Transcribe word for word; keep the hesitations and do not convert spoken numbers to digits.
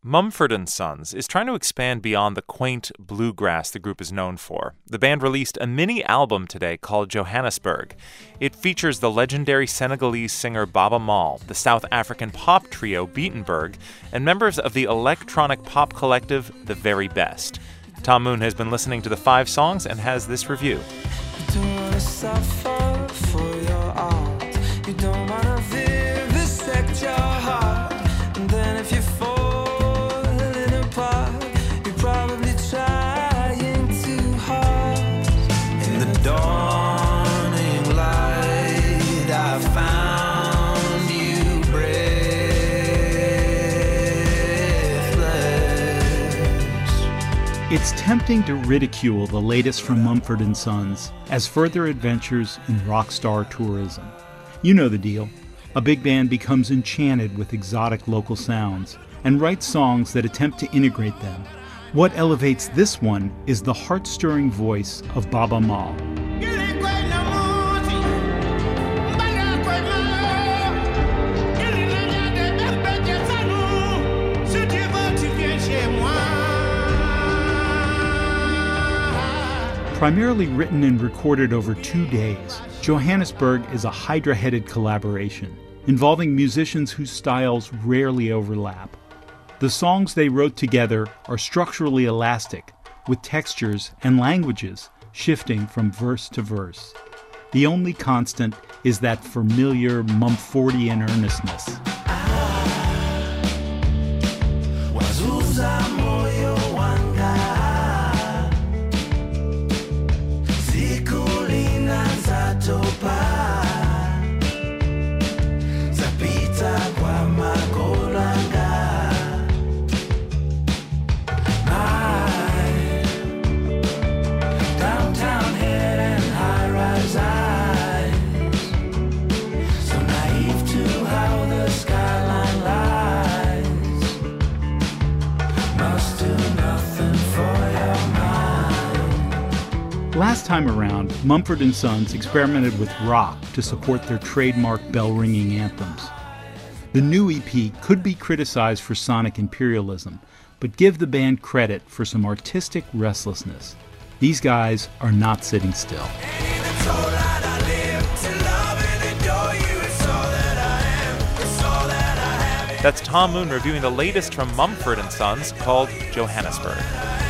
Mumford and Sons is trying to expand beyond the quaint bluegrass the group is known for. The band released a mini album today called Johannesburg. It features the legendary Senegalese singer Baaba Maal, the South African pop trio Beatenberg, and members of the electronic pop collective The Very Best. Tom Moon has been listening to the five songs and has this review. You don't wanna suffer for your art. You don't wanna vivisect your heart. And then if you fall apart, you're probably trying too hard. In the dawning light, I found you breathless. It's tempting to ridicule the latest from Mumford and Sons as further adventures in rock star tourism. You know the deal. A big band becomes enchanted with exotic local sounds and writes songs that attempt to integrate them. What elevates this one is the heart-stirring voice of Baaba Maal. Primarily written and recorded over two days, Johannesburg is a hydra-headed collaboration involving musicians whose styles rarely overlap. The songs they wrote together are structurally elastic, with textures and languages shifting from verse to verse. The only constant is that familiar Mumfordian earnestness. Last time around, Mumford and Sons experimented with rock to support their trademark bell-ringing anthems. The new E P could be criticized for sonic imperialism, but give the band credit for some artistic restlessness. These guys are not sitting still. That's Tom Moon reviewing the latest from Mumford and Sons called Johannesburg.